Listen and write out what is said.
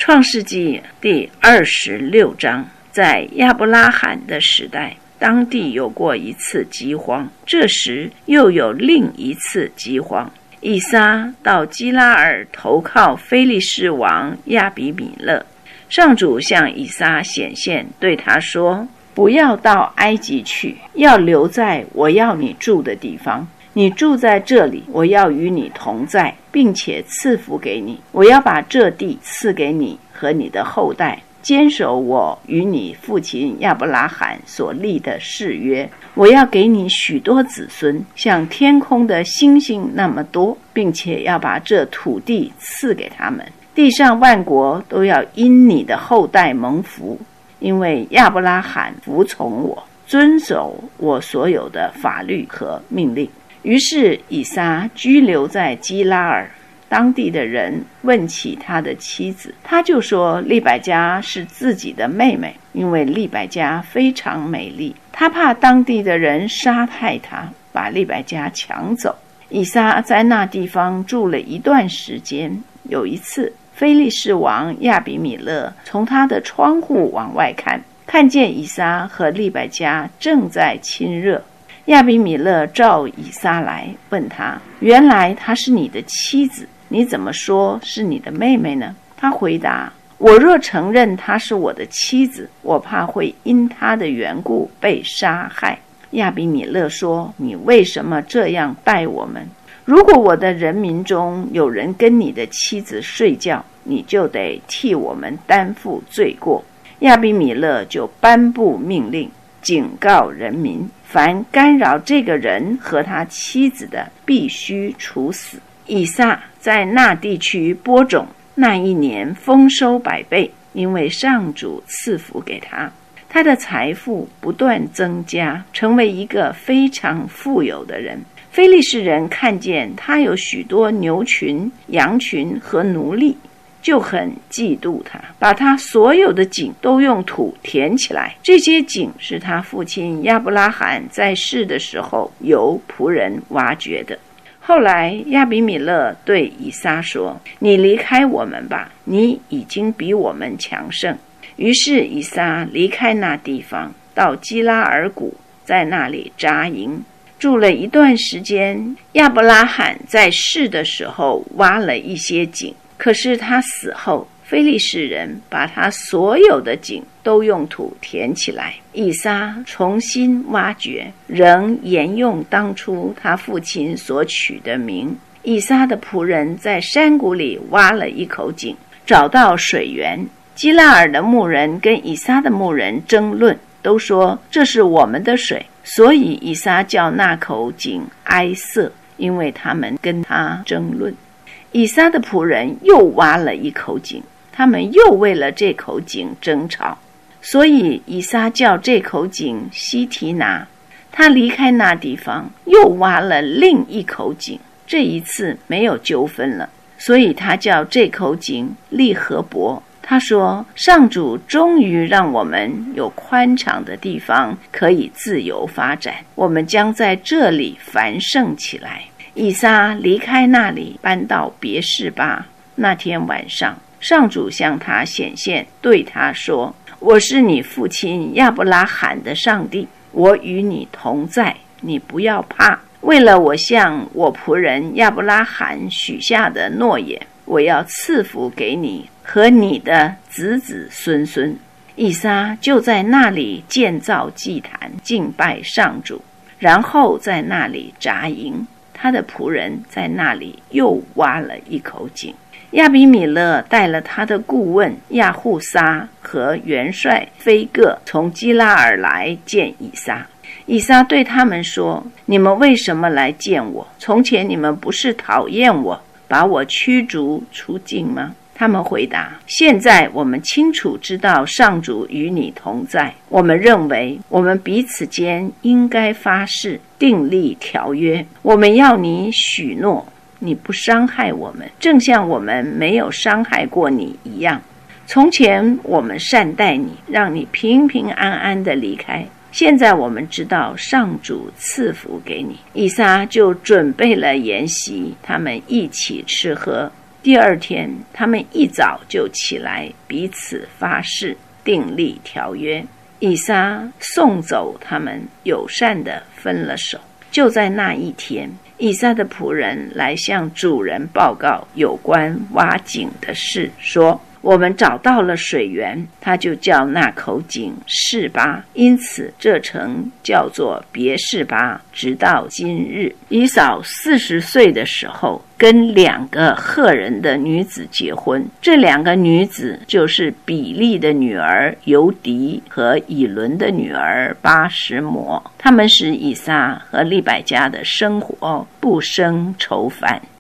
创世纪第26章，在亚伯拉罕的时代，当地有过一次饥荒，这时又有另一次饥荒。以撒到基拉尔投靠非利士王亚比米勒，上主向以撒显现，对他说：不要到埃及去，要留在我要你住的地方。你住在这里，我要与你同在，并且赐福给你。我要把这地赐给你和你的后代，坚守我与你父亲亚伯拉罕所立的誓约。我要给你许多子孙，像天空的星星那么多，并且要把这土地赐给他们。地上万国都要因你的后代蒙福，因为亚伯拉罕服从我，遵守我所有的法律和命令。于是以撒居留在基拉尔，当地的人问起他的妻子，他就说利百加是自己的妹妹，因为利百加非常美丽，他怕当地的人杀害他，把利百加抢走。以撒在那地方住了一段时间。有一次，非利士王亚比米勒从他的窗户往外看，看见以撒和利百加正在亲热。亚比米勒召以撒来，问他：原来她是你的妻子，你怎么说是你的妹妹呢？他回答：我若承认她是我的妻子，我怕会因她的缘故被杀害。亚比米勒说：你为什么这样待我们？如果我的人民中有人跟你的妻子睡觉，你就得替我们担负罪过。亚比米勒就颁布命令，警告人民，凡干扰这个人和他妻子的，必须处死。以撒在那地区播种，那一年丰收100倍，因为上主赐福给他，他的财富不断增加，成为一个非常富有的人。非利士人看见他有许多牛群、羊群和奴隶，就很嫉妒他，把他所有的井都用土填起来。这些井是他父亲亚伯拉罕在世的时候由仆人挖掘的。后来亚比米勒对以撒说：你离开我们吧，你已经比我们强盛。于是以撒离开那地方，到基拉尔谷，在那里扎营，住了一段时间。亚伯拉罕在世的时候挖了一些井，可是他死后，非利士人把他所有的井都用土填起来。以撒重新挖掘，仍沿用当初他父亲所取的名。以撒的仆人在山谷里挖了一口井，找到水源。基拉尔的牧人跟以撒的牧人争论，都说这是我们的水，所以以撒叫那口井埃瑟，因为他们跟他争论。以撒的仆人又挖了一口井，他们又为了这口井争吵，所以以撒叫这口井西提拿。他离开那地方，又挖了另一口井，这一次没有纠纷了，所以他叫这口井利和伯。他说：上主终于让我们有宽敞的地方可以自由发展，我们将在这里繁盛起来。以撒离开那里，搬到别是巴。那天晚上，上主向他显现，对他说：我是你父亲亚伯拉罕的上帝，我与你同在，你不要怕。为了我向我仆人亚伯拉罕许下的诺言，我要赐福给你和你的子子孙孙。以撒就在那里建造祭坛，敬拜上主，然后在那里扎营。他的仆人在那里又挖了一口井。亚比米勒带了他的顾问亚户撒和元帅非各从基拉尔来见以撒。以撒对他们说：你们为什么来见我？从前你们不是讨厌我，把我驱逐出境吗？他们回答：现在我们清楚知道上主与你同在，我们认为我们彼此间应该发誓订立条约，我们要你许诺你不伤害我们，正像我们没有伤害过你一样。从前我们善待你，让你平平安安地离开，现在我们知道上主赐福给你。以撒就准备了筵席，他们一起吃喝。 第二天，他们一早就起来，彼此发誓，订立条约。以撒送走他们，友善地分了手。就在那一天，以撒的仆人来向主人报告有关挖井的事，说我们找到了水源。他就叫那口井示巴，因此这城叫做别示巴，直到今日。以扫40岁的时候，跟2个赫人的女子结婚，这2个女子就是比利的女儿尤迪和以伦的女儿巴什摩，他们使以撒和利百加的生活不生愁烦。